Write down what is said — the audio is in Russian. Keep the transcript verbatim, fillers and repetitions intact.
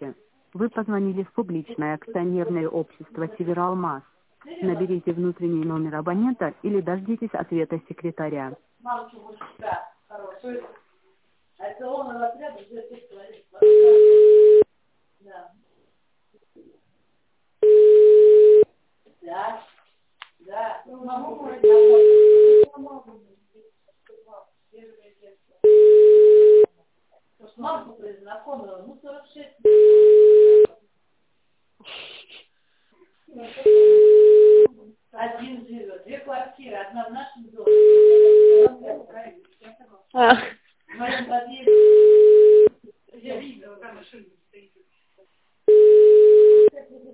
Здравствуйте. Вы позвонили в публичное акционерное общество «Североалмаз». Наберите внутренний номер абонента или дождитесь ответа секретаря. Один живет, две квартиры, одна в нашем доме. А.